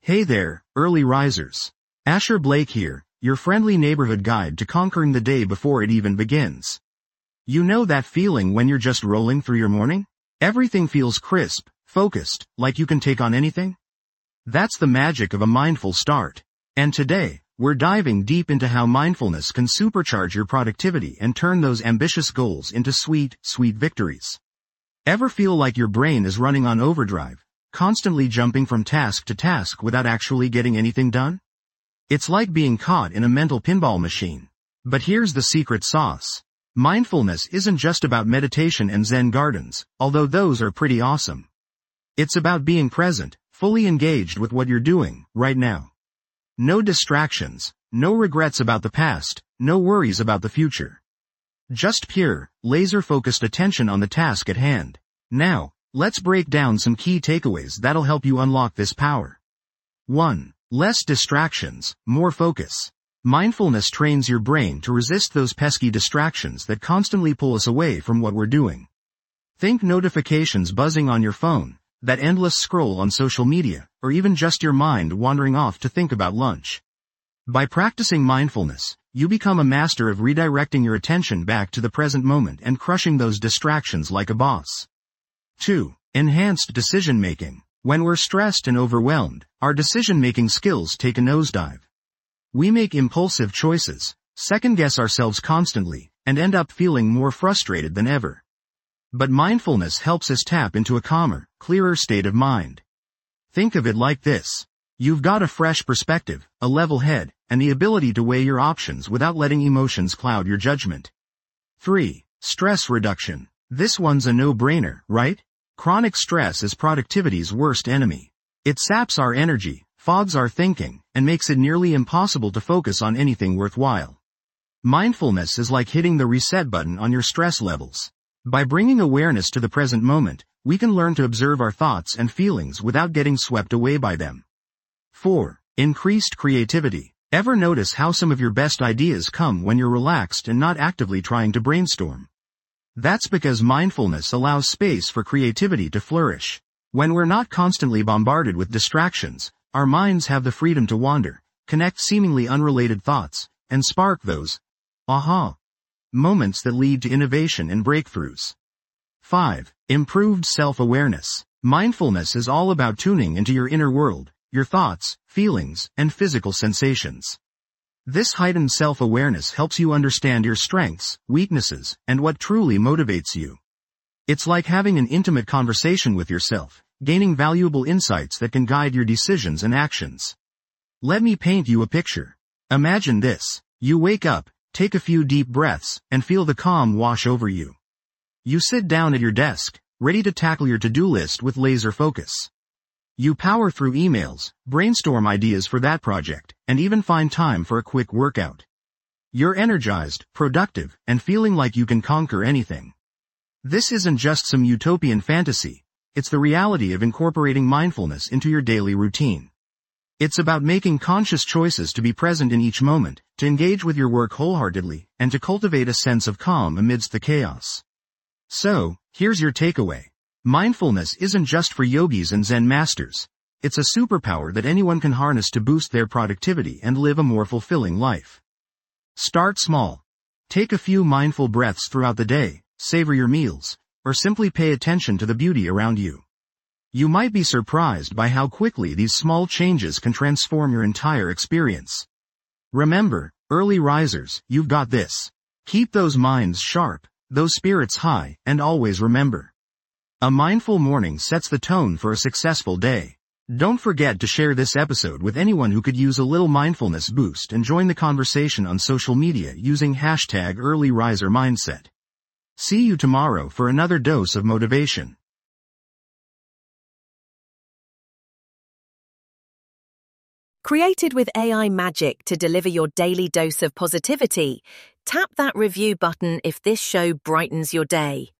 Hey there, early risers. Asher Blake here, your friendly neighborhood guide to conquering the day before it even begins. You know that feeling when you're just rolling through your morning? Everything feels crisp, focused, like you can take on anything? That's the magic of a mindful start. And today, we're diving deep into how mindfulness can supercharge your productivity and turn those ambitious goals into sweet, sweet victories. Ever feel like your brain is running on overdrive, constantly jumping from task to task without actually getting anything done? It's like being caught in a mental pinball machine. But here's the secret sauce. Mindfulness isn't just about meditation and Zen gardens, although those are pretty awesome. It's about being present, fully engaged with what you're doing, right now. No distractions, no regrets about the past, no worries about the future. Just pure, laser-focused attention on the task at hand. Now, let's break down some key takeaways that'll help you unlock this power. 1. Less distractions, more focus. Mindfulness trains your brain to resist those pesky distractions that constantly pull us away from what we're doing. Think notifications buzzing on your phone, that endless scroll on social media, or even just your mind wandering off to think about lunch. By practicing mindfulness, you become a master of redirecting your attention back to the present moment and crushing those distractions like a boss. 2. Enhanced decision-making. When we're stressed and overwhelmed, our decision-making skills take a nosedive. We make impulsive choices, second-guess ourselves constantly, and end up feeling more frustrated than ever. But mindfulness helps us tap into a calmer, clearer state of mind. Think of it like this. You've got a fresh perspective, a level head, and the ability to weigh your options without letting emotions cloud your judgment. 3. Stress reduction. This one's a no-brainer, right? Chronic stress is productivity's worst enemy. It saps our energy, fogs our thinking, and makes it nearly impossible to focus on anything worthwhile. Mindfulness is like hitting the reset button on your stress levels. By bringing awareness to the present moment, we can learn to observe our thoughts and feelings without getting swept away by them. 4. Increased creativity. Ever notice how some of your best ideas come when you're relaxed and not actively trying to brainstorm? That's because mindfulness allows space for creativity to flourish. When we're not constantly bombarded with distractions, our minds have the freedom to wander, connect seemingly unrelated thoughts, and spark those aha moments that lead to innovation and breakthroughs. 5. Improved self-awareness. Mindfulness is all about tuning into your inner world, your thoughts, feelings, and physical sensations. This heightened self-awareness helps you understand your strengths, weaknesses, and what truly motivates you. It's like having an intimate conversation with yourself, gaining valuable insights that can guide your decisions and actions. Let me paint you a picture. Imagine this. You wake up, take a few deep breaths, and feel the calm wash over you. You sit down at your desk, ready to tackle your to-do list with laser focus. You power through emails, brainstorm ideas for that project, and even find time for a quick workout. You're energized, productive, and feeling like you can conquer anything. This isn't just some utopian fantasy, it's the reality of incorporating mindfulness into your daily routine. It's about making conscious choices to be present in each moment, to engage with your work wholeheartedly, and to cultivate a sense of calm amidst the chaos. So, here's your takeaway. Mindfulness isn't just for yogis and Zen masters. It's a superpower that anyone can harness to boost their productivity and live a more fulfilling life. Start small. Take a few mindful breaths throughout the day, savor your meals, or simply pay attention to the beauty around you. You might be surprised by how quickly these small changes can transform your entire experience. Remember, early risers, you've got this. Keep those minds sharp, those spirits high, and always remember. A mindful morning sets the tone for a successful day. Don't forget to share this episode with anyone who could use a little mindfulness boost and join the conversation on social media using #EarlyRiserMindset. See you tomorrow for another dose of motivation. Created with AI magic to deliver your daily dose of positivity, tap that review button if this show brightens your day.